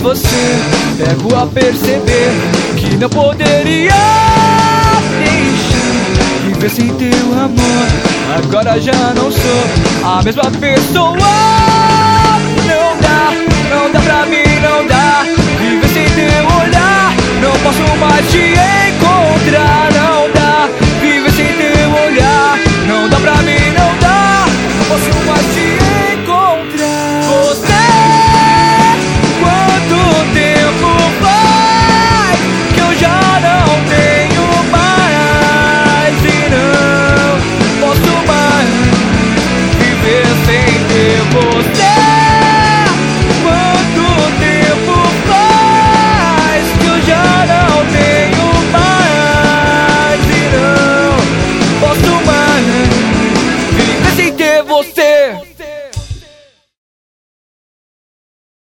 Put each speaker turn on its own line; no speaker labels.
você, pego a perceber que não poderia deixar viver sem teu amor. Agora já não sou a mesma pessoa. Não dá pra mim, não dá viver sem teu olhar. Não posso mais te